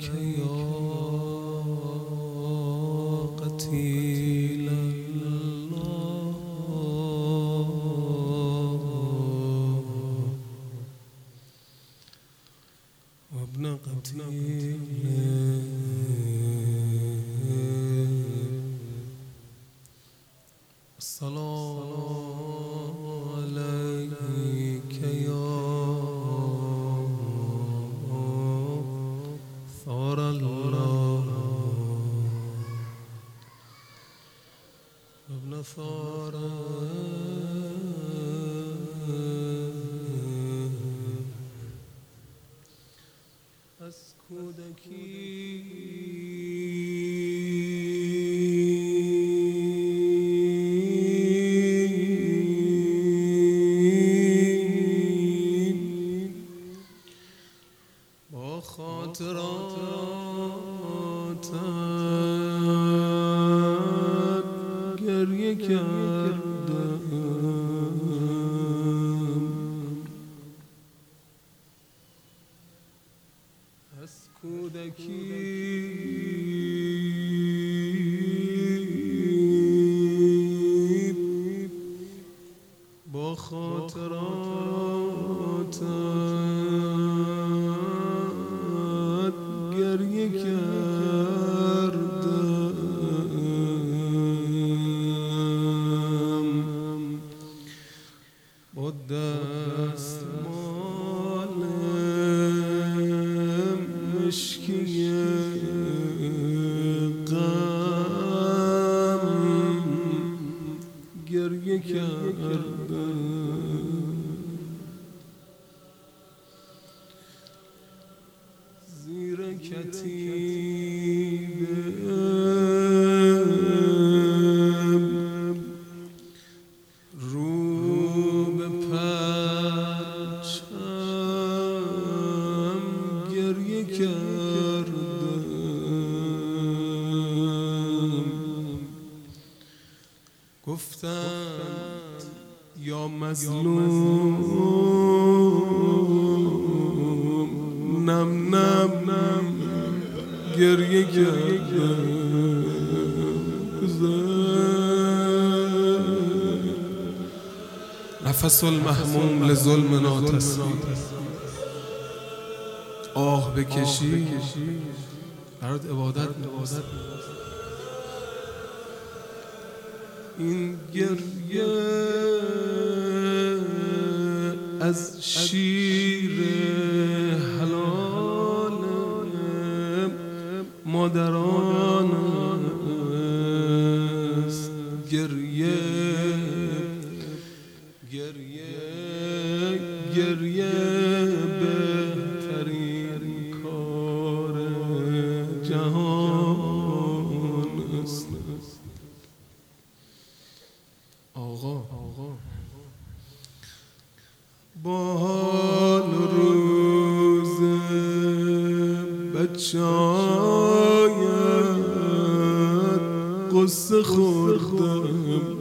یا قتیل الله و ابن قتیل السلام علیک یا ثار الله ابن ثار از کودکی با خاطراتت گریه کردم از کودکی با خاطراتت گریه کردم با دستمال مشکی غم گریه کردم زیر کتیبم رو به پرچم گریه کردم گفتند یا مظلوم نم نم گریه کردم نفس المحموم لظلم ناتصی آه بکشی برات عبادت این گریه از شیر حلال مادران است گریه بهترین کار جهان است آقا با حال روز بچه‌هایت قصه خوردم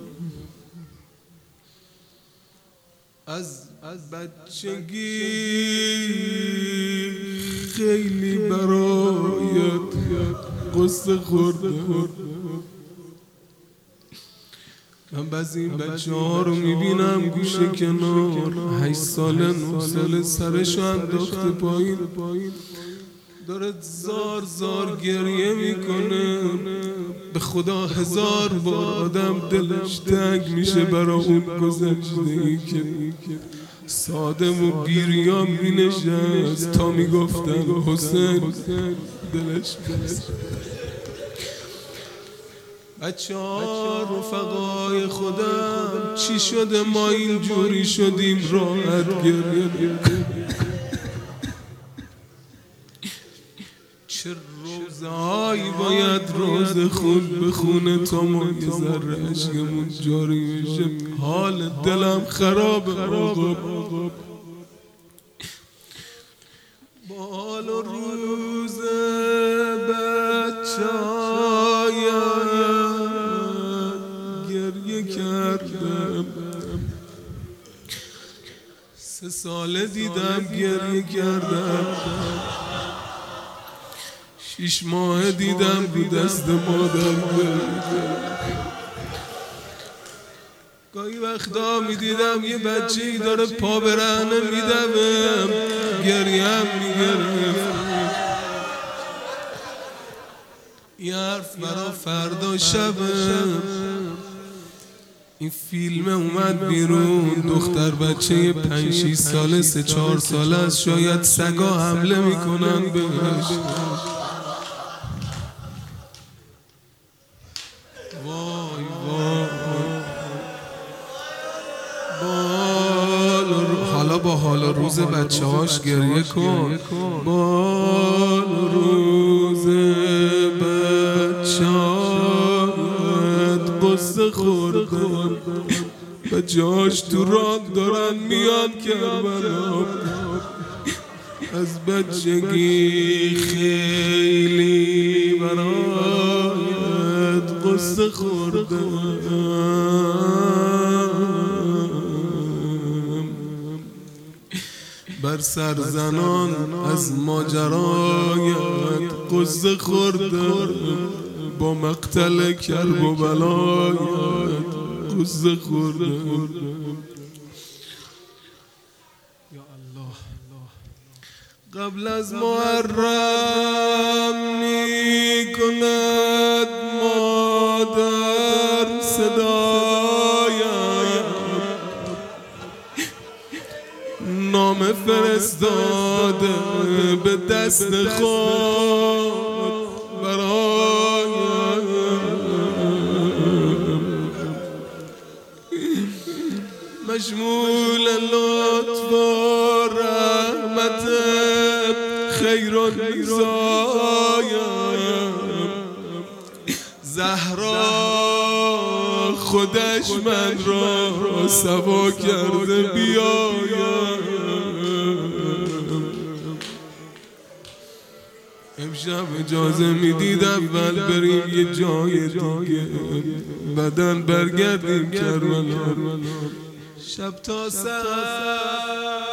از بچگی خیلی برایت قصه خوردم من بعضی این بچه ها رو میبینم گوشه کنار 8 ساله 9 ساله سرشو انداخته پایین داره زار گریه میکنه به خدا 1000 بار آدم دلش تنگ میشه برای اون گذشته‌ای که سادم و بیریام مینشست تا میگفتن حسین دلش بچه ها رفقای خودم چی شده ما اینجوری شدیم راحت گریه چه روزهایی باید روز خود بخونه تا ما یه ذره عشقمون جاری بشه حال دلم خرابه آقا با حال و روز بچه گریه کردم 3 ساله دیدم گریه کردم 6 ماه دیدم رو دست مادر گاهی وقتا میدیدم یه بچه‌ای داره پا برهنه میدوم گریم میگرفت یه حرف برا فردا شبم این فیلم اومد بیرون دختر بچه 5-6 ساله 3-4 ساله است شاید سگا حمله میکنن بهش وای وای حالا با حال و روز بچه هاش گریه کن بال روز بچه هایت قصه خوردن بچه هاش تو راه دارن میان کربلا از بچگی خیلی برایت قصه خوردن بر سر زنان از ماجرایت قصه خوردم با مقتل کرب و بلایت قصه خوردم یا الله قبل از محرم می کند مادر صدایم نامه فرستاده به دست خود برایم مشمول لطف و رحمت خیر و نزایم زهرا خودش من را سوا کرده بیایم امشب اجازه میدید اول بریم یه جای دیگه بعدن برگردیم کربلا شب تا سحر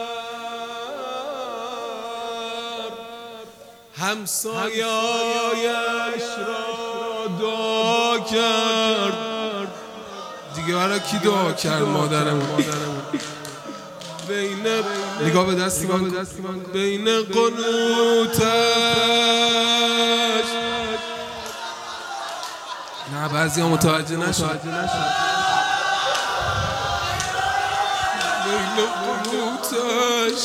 همسایه‌اش را دعا کرد دیگه برای کی دعا کرد مادرمون بین نگاه به دستی من بین قنوتش نه بعضی ها متوجه نشد بین قنوتش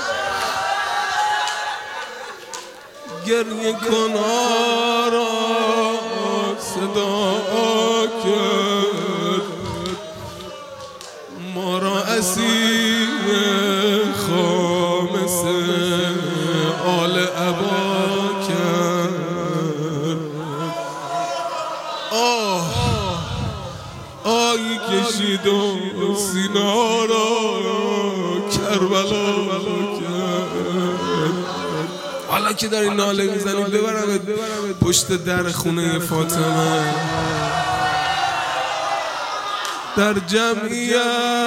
گریه کنارا صدا کرد ما را اسیر خامس آل عبا کرد آهی کشید و سینا را کربلا کرد حالا که داری ناله میزنی ببرم پشت در خونه فاطمه در جمعیت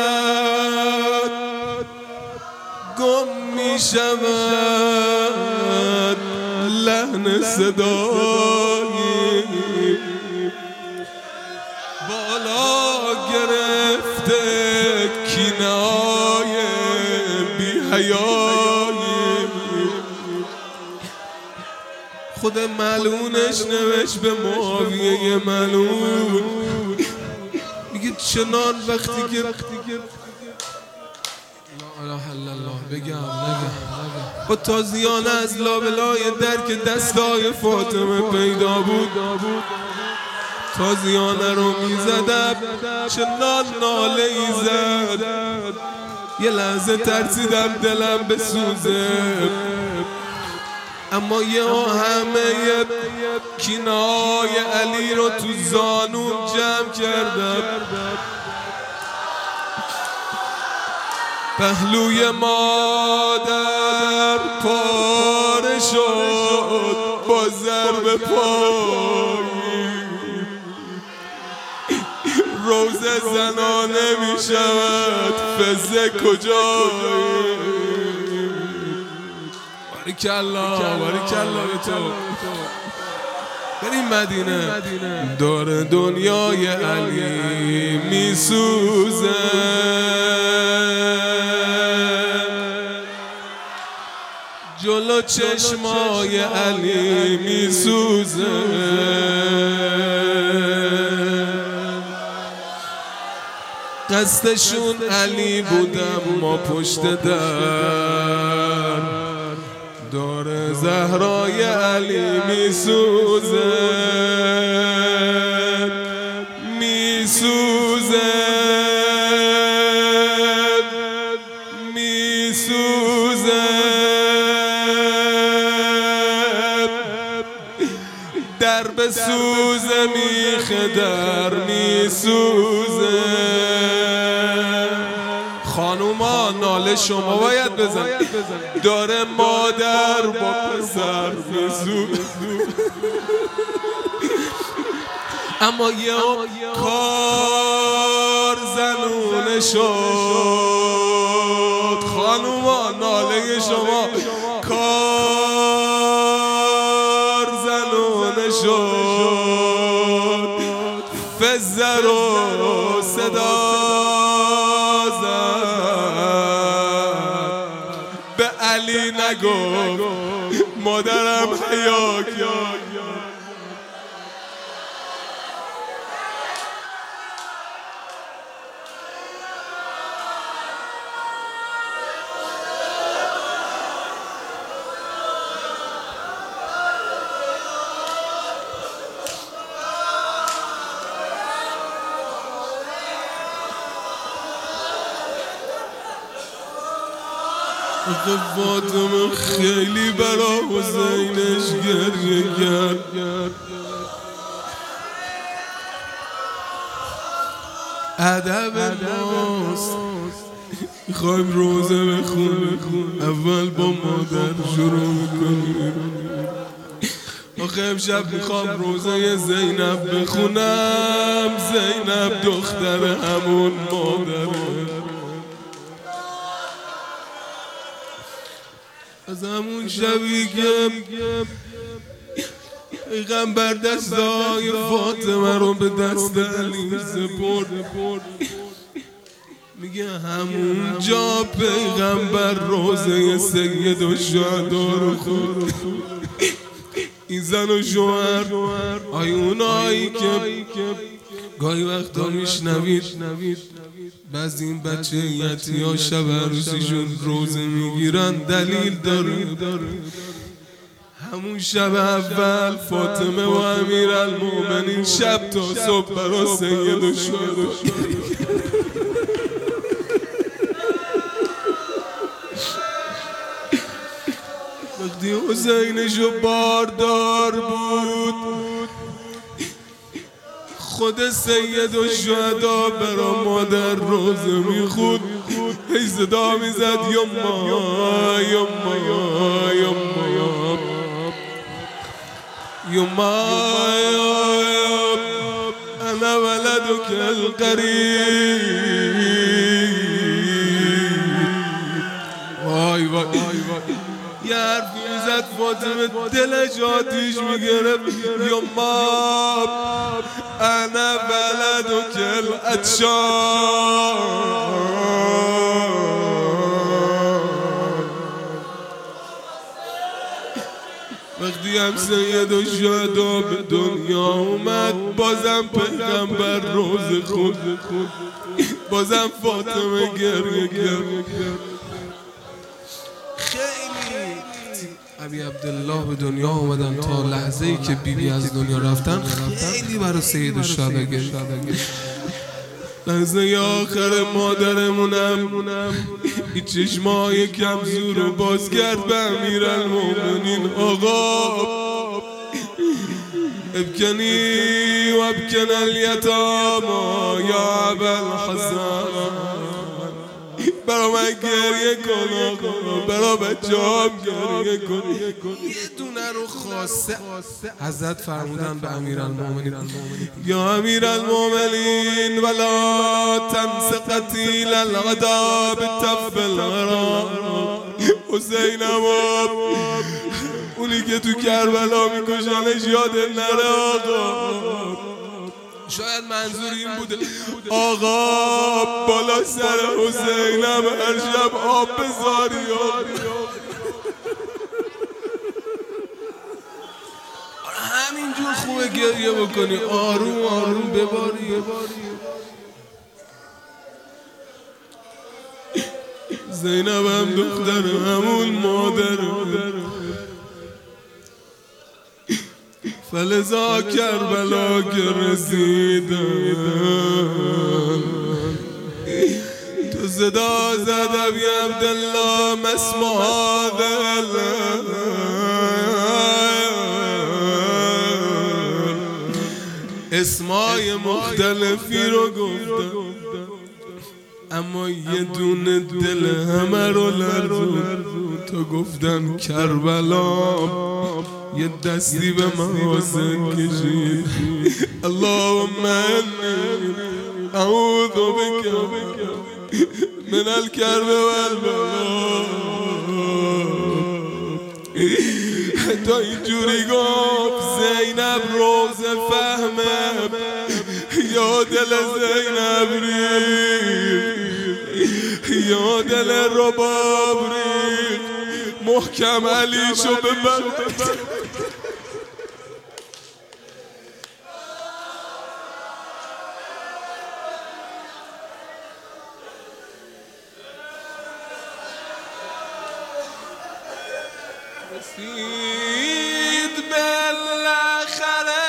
گم می شود لحن صدایی بالا گرفته کینای بی حیایی خود ملعونش نوشت به معاویه ملعون میگه چنان وقتی که لا اله الا الله بگم با تازیانه از لابلای در که دستای فاطمه پیدا بود تازیانه رو میزدم چنان ناله ای زد یه لحظه ترسیدم دلم بسوزه اما یه همه کینای علی رو تو زانون جمع کردم پهلوی مادر پاره شد با ضرب پایی روزه زنانه می شود فزه کجایی باریکلا به تو. بریم مدینه. دور دنیای علی میسوزه، جلو چشمای علی میسوزه. قصدشون علی بودم ما پشت در، دور زهرای علی میسوزه میسوزه میسوزه. در به سوزه میخه در میسوزه. خانوما ناله شما باید بزن، داره مادر با پسر میسوزه. اما یه کار زنونه شد. خانوما ناله شما کار زنونه شد. فزه رو صدا زد، به علی نگفت مادرم حیا کرد. فاطمه خیلی برا حسینش گریه کرد. ادب ماست میخوایم روزه بخونیم، اول با مادر شروع میکنیم. آخه امشب میخوام روزه زینب بخونم. زینب دختر همون مادره، از همون شبی که پیغمبر دستای فاطمه رو به دست علی سپرد، میگه همون جا پیغمبر روزه سید و شهدا رو خورد. این زن و شوهر آیونایی که گاهی وقتا میشنوید بعضی این بچه یتی‌ها شب عروسیشون روزه میگیرن، دلیل داره. همون شب اول فاطمه و امیرالمومنین شب تا صبح برا سید و شهدا وقتی حسینشو باردار بود، خود سید و شهدا برا مادر روزه میخود. هی صدا میزد یما یما یما یما انا ولدک القریب. وای وای یه حرفی میزد فاطمه دلش آتیش میگرفت. یما انا ولدک العطشان. وقتی هم سید و شهدا به دنیا اومد، بازم پیغمبر روزه خود، بازم فاطمه گریه کرد. خیلی ابی عبدالله به دنیا اومدن، تا لحظه ای که بیبی از دنیا رفتن خیلی برای سید و شهدا گریه. لحظه آخر مادرمونم این چشمای کمزور رو باز کرد به امیرالمومنین. آقا ابکنی و ابکن الیتاما یا ابوالحسن، برا من گریه کن آقا، برا بچه‌ام گریه کن. یه دونه رو خاصه حضرت فرمودن به امیرالمومنین، یا امیرالمومنین ولا تنس قتیل الغدا بتف الغرام. حسین اونی که تو کربلا میکشنش یادت نره آقا. شاید منظور این بوده آقا بالا سر حسینم هر شب آب بذاری. همینجور خوبه گریه بکنی، آروم آروم بباری. زینب هم دختر همون مادر، فلذا کربلا که رسیدن تو صدا زد ابی عبدالله مسمع اسمای مختلفی رو گفتن، اما یه دونه دل همه رو لرزون. تو گفتن کربلا یه دستی به محاسن کشید. اللهم انی اعوذ بک من الکرب والبلا. تا اینجوری گفت زینب روز فهمه یا دل زینب ریخت، یا دل رباب ریخت، محکم علیشو ببر. رسید بالاخره،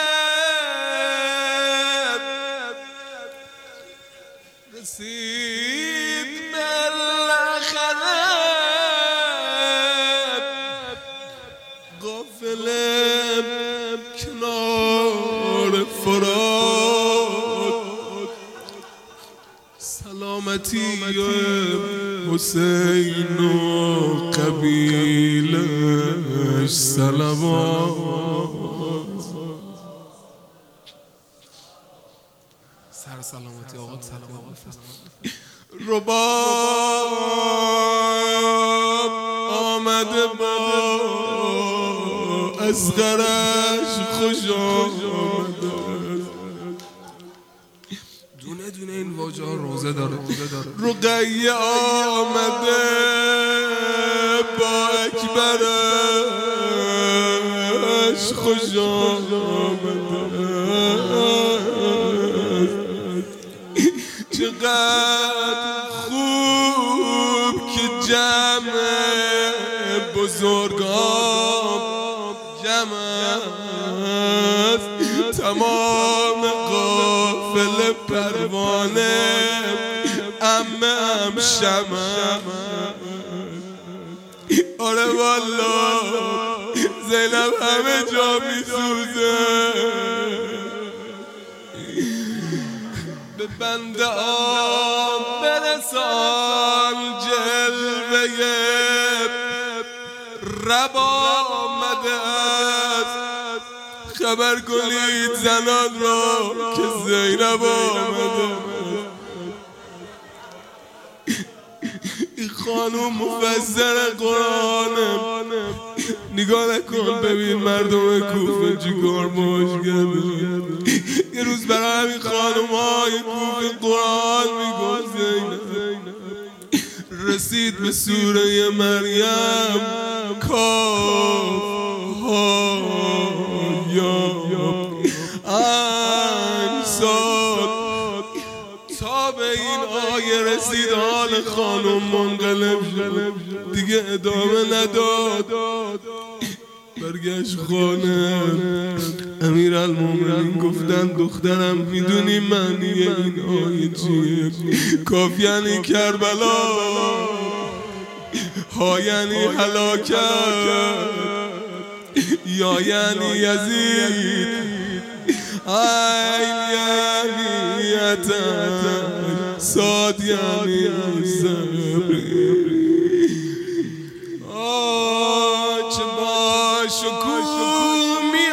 رسید بالاخره، قافله کنار فرات. سلامتی حسین و قبیلش صلوات. سر سلامتی آقا، سلامت. رباب آمده با اصغرش خوش آمده. دونه دونه این واژه ها روزه داره. رقیه آمده با اکبرش خوش آمده. چقدر خوب که جمع بزرگان جمع است، تمام قافله پروانه عمه شمع. آره والا زینب همه جا میسوزه. به بنده آن برسان جلوه رب آمده است. خبر کنید زنان را که زینب آمده. این خانوم مفسر قرآنه، نگاه نکن ببین مردم کوفه چیکار باش کرده. یه روز برای همین خانومای کوفه قرآن میگفت زینب رسید به سوره مریم کاف ها یا عین صاد. تا به این آیه رسید حال خانم منقلب شد، دیگه ادامه نداد. برگشت خانه، امیرالمومنین گفتن دخترم میدونی معنی این آیه چیه؟ کاف یعنی کربلا، ها یعنی هلاکت، یا یعنی یزید، عین یعنی عطا، صاد یعنی صبر. چه با شکوه می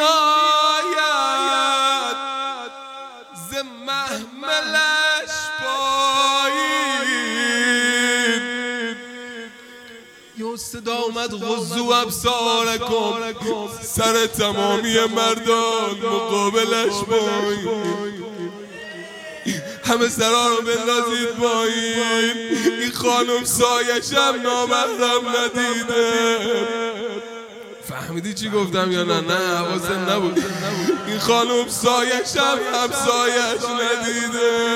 آید ز محملش پایین. یه صدا اومد غضوا ابصارکم، سر تمامی مردان مقابلش پایین، همه سرا رو بندازید پایین. این خانم سایش هم نامحرم ندیده. فهمیدی چی گفتم یا نه؟ نه حواسم نبود. این خانم سایش هم همسایش ندیده.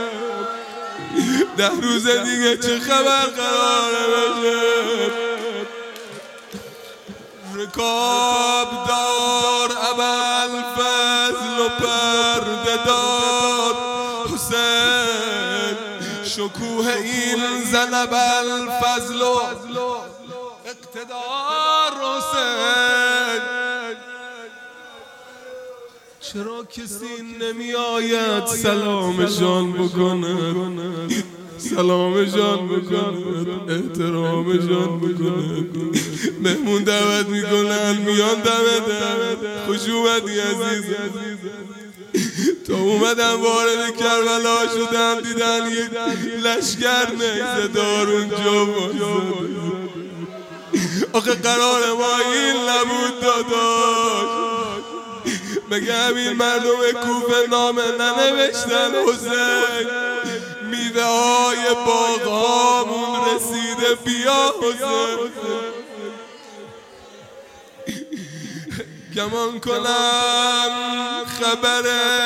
10 روز دیگه چه خبر قراره بشه؟ رکاب دار ابوالفضل و پرده دار حسین، شکوه این زن ابوالفضل و اقتدار حسین. چرا کسی نمی آید سلامشان بکند، سلامشان بکند، احترامشان بکند؟ مهمون دعوت میکنن میان دم در. خوش اومدی عزیز. تا اومدم وارد کربلا شدم دیدن یک لشکر نیزه دار اونجا وایساده. آخه قرار ما این نبود داداش. مگه همین مردم کوفه نامه ننوشتن حسین؟ میوه های باغامون رسیده بیا حسین. گمان کنم خبر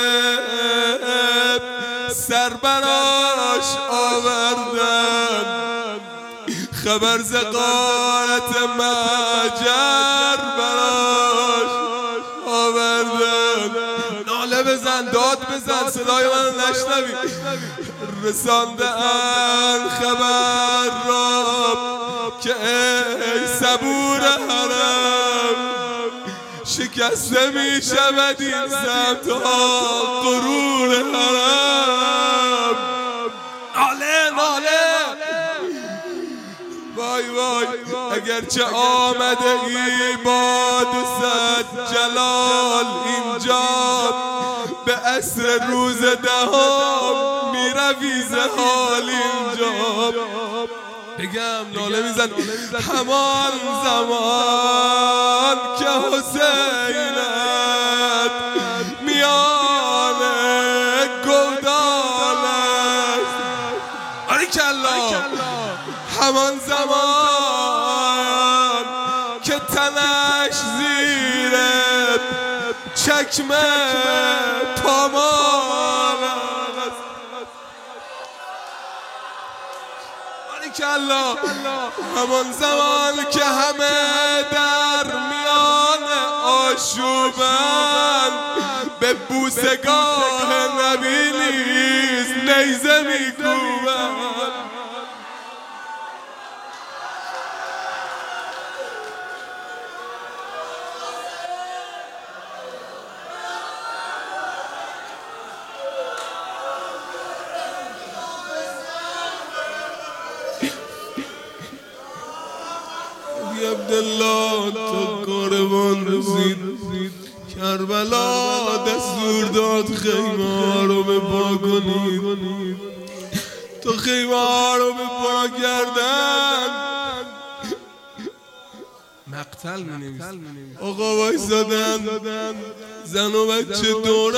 سربراش آوردن، خبر ز غارت مهجر براش آوردن. ناله بزن، داد بزن، صدای من نشنوی. رساندن خبر را که ای صبور حرم، شکسته می شود این سمت ها غرور حرم. ناله وای وای، اگرچه آمده ای با 200 جلال اینجا، به عصر روز 10 می روی ز حال اینجا. بگم ناله میزن. همان زمان که حسینت میان گودال است، باریکالله. همان زمان که تنش زیر چکمه پامان است، باریکالله. همان زمان که همه در میان آشوبن، به بوسگاه نبی نیز نیزه میکوبن. عبدالله تا کاروان رسید کربلا، دستور داد خیمه ها رو به پا کنید. تا خیمه ها رو به پا کردن، مقتل می‌نویسه. آقا وایسادن، زن و بچه دور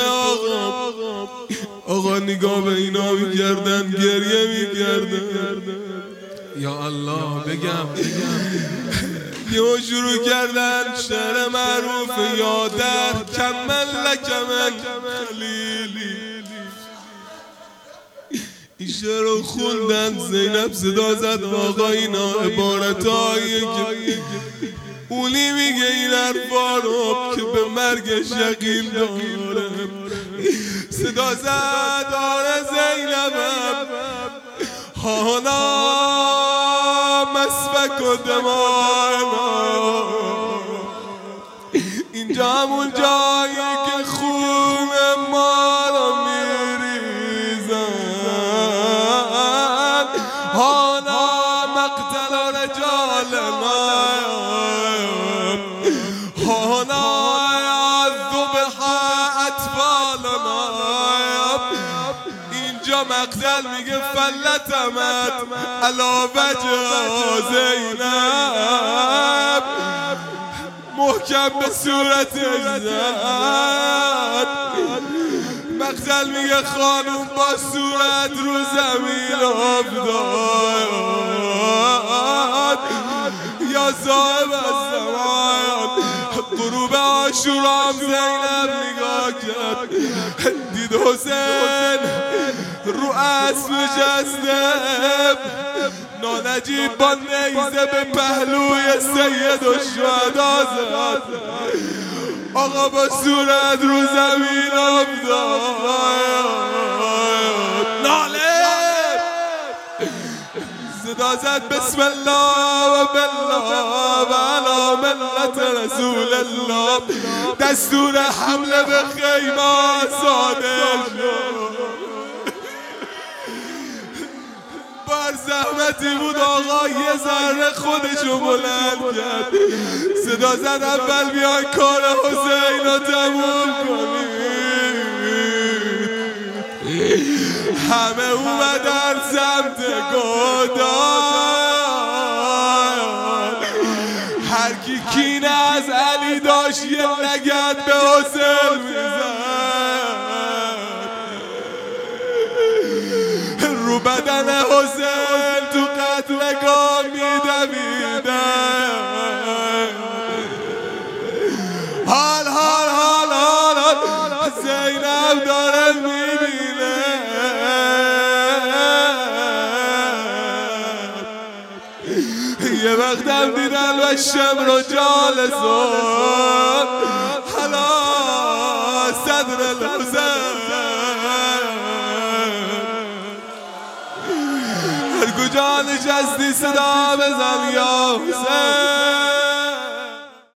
آقا نگاه به اینا می‌کردن، گریه می‌کردن. یا الله. بگم یهو شروع کردن شعر معروف یادر کمل لکمن خلیلی. این شعر رو خوندن. زینب صدا زد آقا اینا عبارتایی که اونی میگه این حرفا رو که به مرگش یقین داره. صدا زد آره زینبم هانا مسفک و دمانا، اینجا همون جایی که خون ما رو میریزن. هانا مقتل رجالنا، هانا ذبح اطفالنا. اینجا مقتل مقتل میگه فلتمت علا وجه زینب محکم به صورت زد. مقتل میگه خانوم با صورت رو زمین افتاد. یا صاحب الزمان غروب عاشورا زینب نگاه کرد، دید حسین رو اسب نشسته، نانجیب با نیزه به پهلوی سید الشهدا زد. آقا با صورت رو زمین افتاد، ناله صدا زد بسم الله و بالله و علی ملت رسول الله. دستور حمله به خیمه صادر شد. بر زحمتی بود آقا یه ذره خودشو بلند کرد، صدا زد اول بیان کار حسین رو تموم کنید. همه اومدن سمت گودال، هر کی کینه از علی داشت یه لگد به حسین میزد. رو بدن حسین تو قتلگاه میدمیدن. حال حال حال حال زینب داره میبینه. یه وقتم دیدن و شمر و جالسون حالا صدر الحسین. هر کجا نشستی صدا بزن یا حسین.